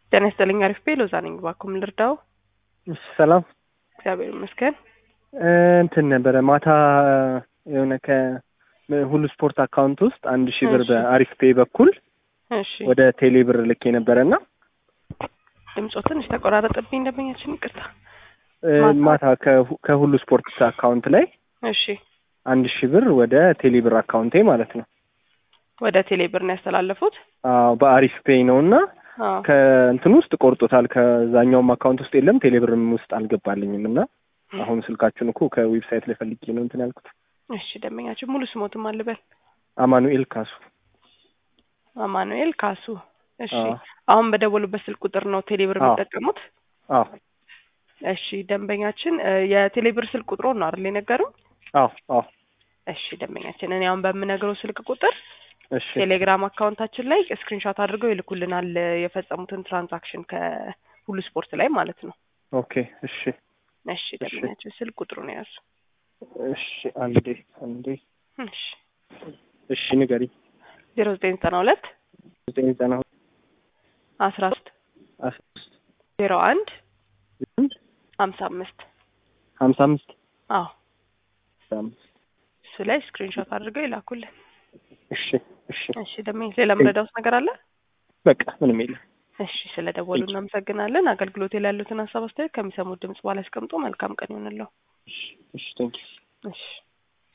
ጤና ይስጥልኝ። አሪፍ ሎዛ ነኝ። ባኩም ልርዳው? ሰላም እግዚአብሔር ይመስገን። እንትን ነበረ ማታ የሆነ ከሁሉ ስፖርት አካውንት ውስጥ 1000 ብር በአሪፍ ፔይ በኩል ወደ ቴሌ ብር ልኬ ነበረና ድምጾ ትንሽ ተቆራረጠብኝ። እንደምኛችን ይቅርታ። ማታ ከሁሉ ስፖርት አካውንት ላይ 1000 ብር ወደ ቴሌ ብር አካውንቴ ማለት ነው። ወደ ቴሌ ብር ነው ያስተላለፉት? አዎ በአሪፍ ፔይ ነውና ከእንትን ውስጥ ቆርጦታል። ከዛኛውም አካውንት ውስጥ የለም፣ ቴሌ ብርም ውስጥ አልገባልኝም እና አሁን ስልካችሁን እኮ ከዌብሳይት ላይ ፈልጌ ነው እንትን ያልኩት። እሺ ደምኛችን ሙሉ ስሞትም አልበል? አማኑኤል ካሱ። አማኑኤል ካሱ። እሺ አሁን በደወሉበት ስልክ ቁጥር ነው ቴሌ ብር የሚጠቀሙት? አዎ። እሺ ደንበኛችን የቴሌ ብር ስልክ ቁጥሩ ነው አይደል የነገሩን? አዎ አዎ። እሺ ደንበኛችን እኔ አሁን በምነግረው ስልክ ቁጥር እሺ ቴሌግራም አካውንታችን ላይ ስክሪንሾት አድርገው ይልኩልናል የፈጸሙትን ትራንዛክሽን ከሁሉ ስፖርት ላይ ማለት ነው። ኦኬ እሺ እሺ ደንበኛችን ስልክ ቁጥሩ ነው ያዙ። እሺ አንዴ እሺ ንገሪ። 0992 13 01 55 አዎ እሱ ላይ ስክሪንሾት አድርገው ይላኩልን። እሺ ደምኝ ሌላ ምረዳውስ ነገር አለ? በቃ ምንም የለም። እሺ ስለደወሉ እናመሰግናለን። አገልግሎት ላይ ያሉትን ሀሳብ አስተያየት ከሚሰሙት ድምጽ በኋላ አስቀምጡ። መልካም ቀን ይሁንልዎ። እሺ ቴንክ ዩ። እሺ